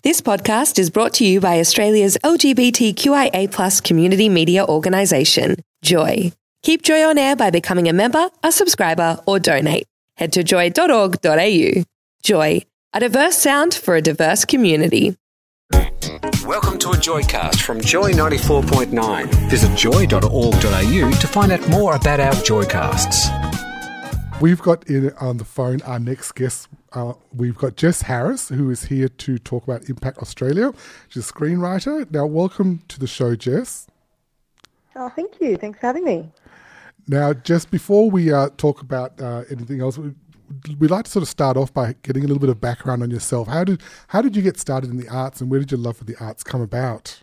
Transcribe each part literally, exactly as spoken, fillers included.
This podcast is brought to you by Australia's L G B T Q I A plus community media organisation, Joy. Keep Joy on air by becoming a member, a subscriber, or donate. Head to joy dot org dot a u. Joy, a diverse sound for a diverse community. Welcome to a Joycast from Joy ninety-four point nine. Visit joy dot org dot a u to find out more about our Joycasts. We've got in on the phone our next guest. Uh, we've got Jess Harris, who is here to talk about Impact Australia. She's a screenwriter. Now, welcome to the show, Jess. Oh, thank you. Thanks for having me. Now, Jess, before we uh, talk about uh, anything else, we, we'd like to sort of start off by getting a little bit of background on yourself. How did how did you get started in the arts, and where did your love for the arts come about?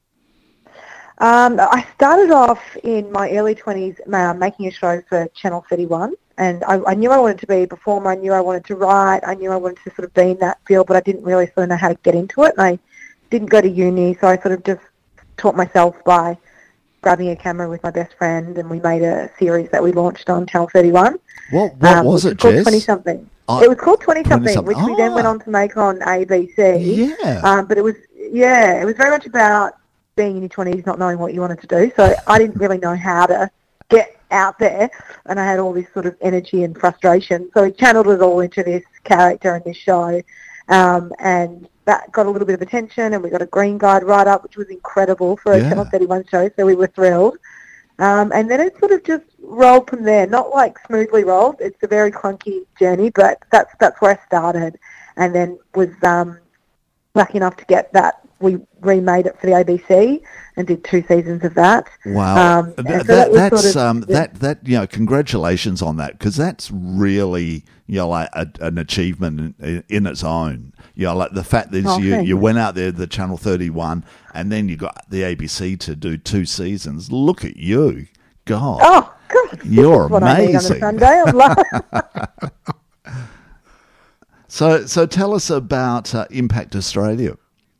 Um, I started off in my early twenties uh, making a show for Channel thirty-one. And I, I knew I wanted to be a performer. I knew I wanted to write. I knew I wanted to sort of be in that field, but I didn't really sort of know how to get into it. And I didn't go to uni, so I sort of just taught myself by grabbing a camera with my best friend, and we made a series that we launched on Channel thirty-one. What What um, was it, called Jess? twenty-something. Oh, it was called twenty-something, twenty-something. which we then Ah. went on to make on A B C. Yeah. Um, but it was, yeah, it was very much about being in your twenties, not knowing what you wanted to do. So I didn't really know how to get out there, and I had all this sort of energy and frustration. So we channeled it all into this character and this show, um, and that got a little bit of attention, and we got a Green Guide write-up, which was incredible for a Yeah. Channel thirty-one show, so we were thrilled. Um, and then it sort of just rolled from there, not like smoothly rolled. It's a very clunky journey, but that's that's where I started, and then was um, lucky enough to get that. We remade it for the A B C and did two seasons of that. Wow, Um, and Th- so that, that was that's sort of- um, that that you know, congratulations on that, because that's really, you know, like a, an achievement in, in its own. You know, like the fact that Oh, you thanks. you went out there, the Channel thirty-one, and then you got the A B C to do two seasons. Look at you, God! Oh, God. You're this is what I need on a amazing. Sunday. I love So so tell us about uh, Impact Australia.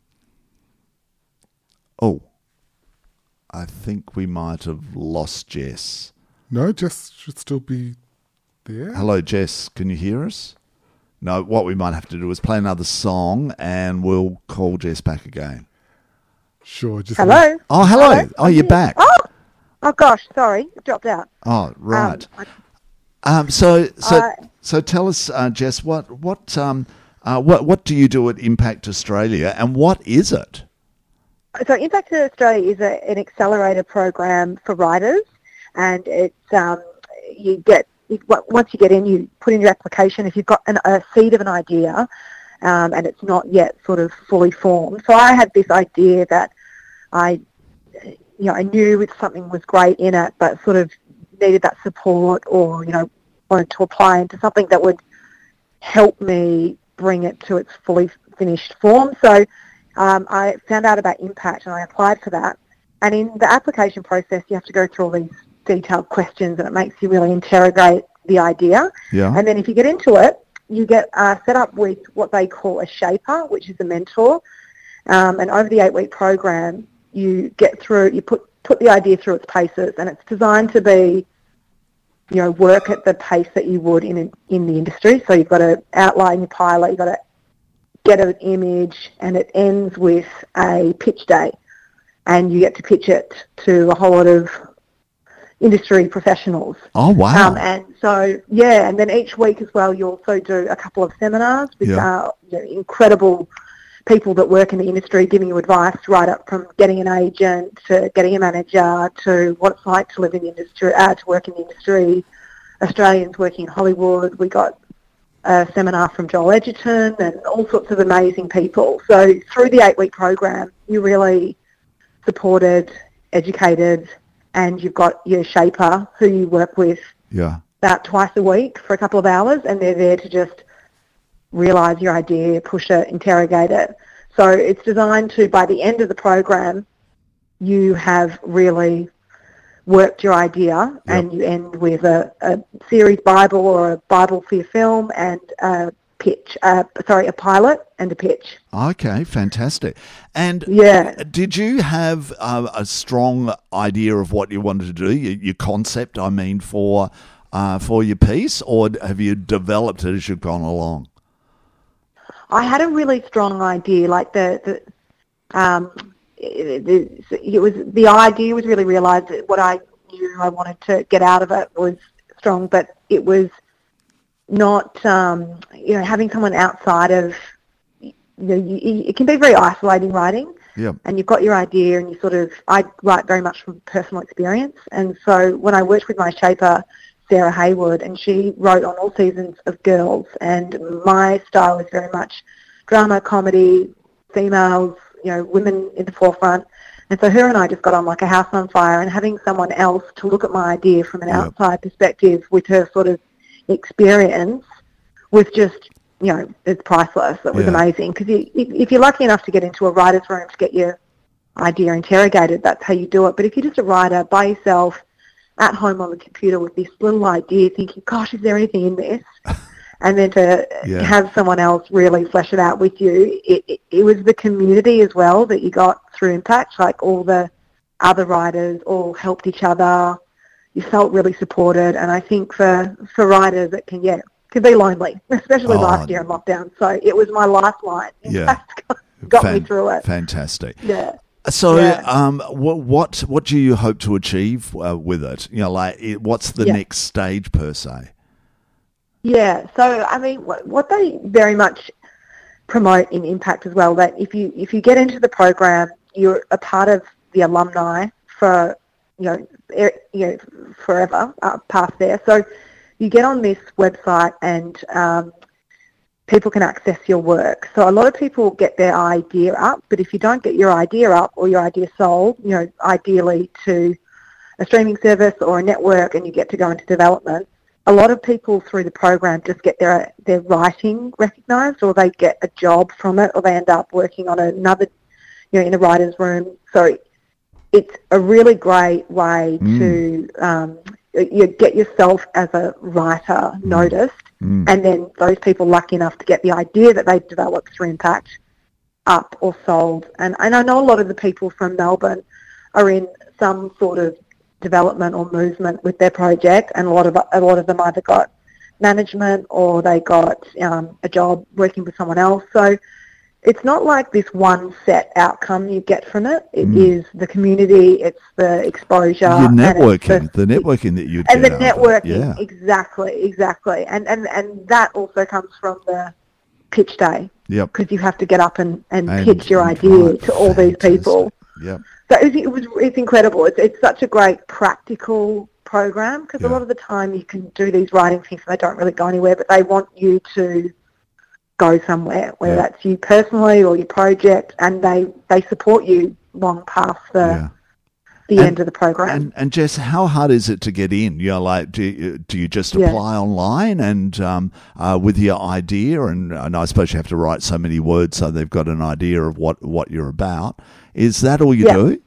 Oh, I think we might have lost Jess. No, Jess should still be there. Hello, Jess. Can you hear us? No, what we might have to do is play another song, and we'll call Jess back again. Sure. Just Hello? Oh, hello. Hello? Oh, you're back. Oh, oh gosh, sorry. It dropped out. Oh, right. Um, I- Um, so, so, Uh, so, tell us, uh, Jess, what, what, um, uh, what, what do you do at Impact Australia, and what is it? So Impact Australia is a, an accelerator program for writers, and it's um, you get you, once you get in, you put in your application if you've got an, a seed of an idea, um, and it's not yet sort of fully formed. So I had this idea that I, you know, I knew if something was great in it, but sort of needed that support, or you know, wanted to apply into something that would help me bring it to its fully finished form. So. Um, I found out about Impact and I applied for that. And in the application process, you have to go through all these detailed questions, and it makes you really interrogate the idea. Yeah. And then if you get into it, you get uh, set up with what they call a shaper, which is a mentor. Um, and over the eight-week program, you get through, you put, put the idea through its paces, and it's designed to be, you know, work at the pace that you would in in the industry. So you've got to outline your pilot, you've got to get an image, and it ends with a pitch day, and you get to pitch it to a whole lot of industry professionals. Oh, wow. Um, and so, yeah, and then each week as well, you also do a couple of seminars with Yeah. uh, you know, incredible people that work in the industry giving you advice right up from getting an agent to getting a manager to what it's like to live in the industry, uh, to work in the industry, Australians working in Hollywood. We got a seminar from Joel Edgerton and all sorts of amazing people. So through the eight-week program, you're really supported, educated, and you've got your shaper who you work with Yeah. about twice a week for a couple of hours, and they're there to just realise your idea, push it, interrogate it. So it's designed to, by the end of the program, you have really worked your idea, Yep. and you end with a, a series Bible or a Bible for your film and a pitch, uh, sorry, a pilot and a pitch. Okay, fantastic. And Yeah. did you have uh, a strong idea of what you wanted to do, your, your concept, I mean, for uh, for your piece, or have you developed it as you've gone along? I had a really strong idea, like the, the um, it, it, it was, the idea was really realised that what I knew I wanted to get out of it was strong, but it was not, um, you know, having someone outside of, you know, you, it can be very isolating writing. Yep. And you've got your idea and you sort of, I write very much from personal experience. And so when I worked with my shaper, Sarah Haywood, and she wrote on all seasons of Girls, and my style is very much drama, comedy, females, you know, women in the forefront. And so her and I just got on like a house on fire, and having someone else to look at my idea from an Yep. outside perspective with her sort of experience was just, you know, it's priceless. It was Yeah. amazing. Because you, if, if you're lucky enough to get into a writer's room to get your idea interrogated, that's how you do it. But if you're just a writer by yourself at home on the computer with this little idea thinking, gosh, is there anything in this? And then to Yeah. have someone else really flesh it out with you, it, it, it was the community as well that you got through Impact. Like all the other writers all helped each other. You felt really supported. And I think for, for writers it can, yeah, can be lonely, especially Oh, last year in lockdown. So it was my lifeline. Yeah. Impact got me Fan- through it. Fantastic. Yeah. So, Yeah. um, what what what do you hope to achieve uh, with it? You know, like, it, what's the Yeah. next stage per se? Yeah, so I mean, what, what they very much promote in Impact as well, that if you if you get into the program, you're a part of the alumni for, you know, er, you know, forever uh, past there. So you get on this website and um, people can access your work. So a lot of people get their idea up, but if you don't get your idea up or your idea sold, you know, ideally to a streaming service or a network, and you get to go into development, a lot of people through the program just get their their writing recognised, or they get a job from it, or they end up working on another, you know, in a writer's room. So it's a really great way Mm. to um, you get yourself as a writer noticed, Mm. and then those people lucky enough to get the idea that they've developed through Impact up or sold. And, and I know a lot of the people from Melbourne are in some sort of development or movement with their project, and a lot of a lot of them either got management or they got um, a job working for someone else. So it's not like this one set outcome you get from it. It Mm. is the community, it's the exposure, Your and it's networking, the, networking that you and get the out of it. networking, Yeah. exactly, exactly, and and and that also comes from the pitch day, Yep. because you have to get up and, and, And- pitch your and idea right, to all these people. fantastic. Yep. So it was, it was it's incredible. It's it's such a great practical program, because Yeah. a lot of the time you can do these writing things and they don't really go anywhere, but they want you to go somewhere, whether Yeah. that's you personally or your project, and they they support you long past the Yeah. the And- end of the program. And, and Jess, how hard is it to get in? You know, like, do you, do you just Yeah. apply online and um, uh, with your idea? And, and I suppose you have to write so many words so they've got an idea of what, what you're about. Is that all you Yeah. do?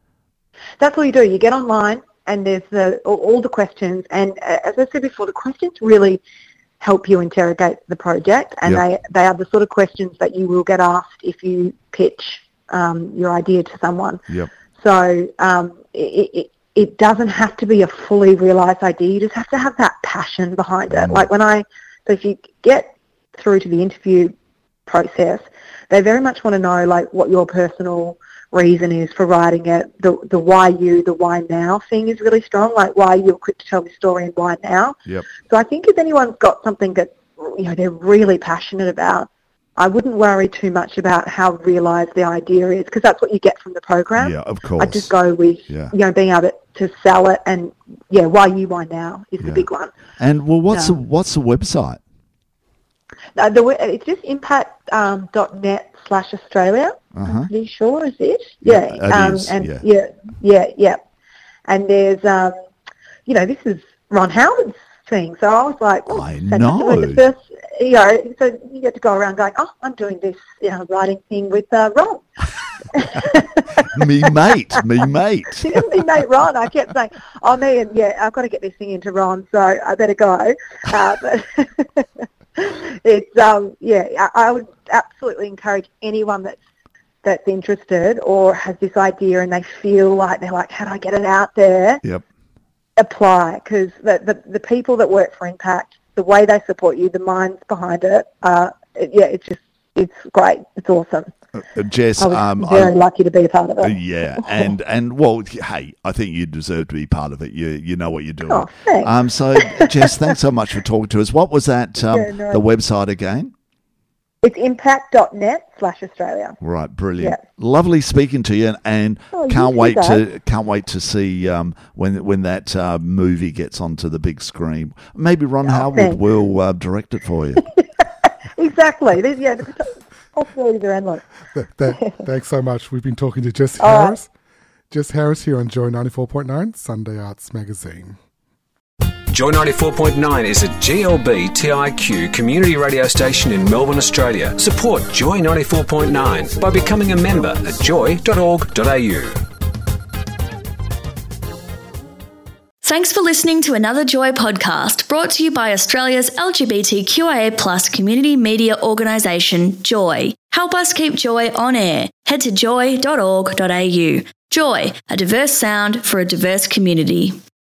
That's all you do. You get online, and there's the all, all the questions. And uh, as I said before, the questions really help you interrogate the project, and Yep. they they are the sort of questions that you will get asked if you pitch um, your idea to someone. Yep. So um, it, it it doesn't have to be a fully realised idea. You just have to have that passion behind it. Mm. Like when I, so if you get through to the interview process, they very much want to know like what your personal reason is for writing it. The the why you, the why now thing is really strong. Like why you're quick to tell the story and why now. Yep. So I think if anyone's got something that, you know, they're really passionate about, I wouldn't worry too much about how realised the idea is, because that's what you get from the program. Yeah, of course. I just go with, Yeah. you know, being able to, to sell it, and yeah, why you, why now is Yeah. the big one. And well, what's No. the what's the website? Uh, the, we- it's just impact um, dot net slash Australia. Uh-huh. I'm pretty sure is it? Yeah, Yeah, it is, and yeah. yeah, yeah, yeah. And there's, um, you know, this is Ron Howard's thing. So I was like, oh, I fantastic. know. The first, you know, so you get to go around going, oh, I'm doing this, you know, writing thing with uh, Ron. me mate, me mate. Me mate Ron. I kept saying, oh, me, and yeah, I've got to get this thing into Ron, so I better go. Uh, but it's, um, yeah, I, I would absolutely encourage anyone that's that's interested or has this idea and they feel like they're like, how do I get it out there? Yep. Apply, because the, the the people that work for Impact, the way they support you, the minds behind it, uh, it, yeah, it's just it's great. It's awesome. Uh, Jess, I was um, very I, lucky to be a part of it. yeah, and and well, hey, I think you deserve to be part of it. You you know what you're doing. Oh, thanks. Um, so Jess, thanks so much for talking to us. What was that? Um, Yeah, no. the website again? It's impact.net slash Australia. Right, brilliant. Yeah. Lovely speaking to you, and, and Oh, you can't too, wait Dave. to can't wait to see um, when when that uh, movie gets onto the big screen. Maybe Ron Howard thanks. will uh, direct it for you. Exactly. There's, yeah, the possibilities are endless. Th- th- thanks so much. We've been talking to Jess All right. Harris. Jess Harris here on Joy ninety-four point nine, Sunday Arts Magazine. Joy ninety-four point nine is a G L B T I Q community radio station in Melbourne, Australia. Support Joy ninety-four point nine by becoming a member at joy dot org dot a u. Thanks for listening to another Joy podcast brought to you by Australia's L G B T Q I A plus community media organisation, Joy. Help us keep Joy on air. Head to joy dot org dot a u. Joy, a diverse sound for a diverse community.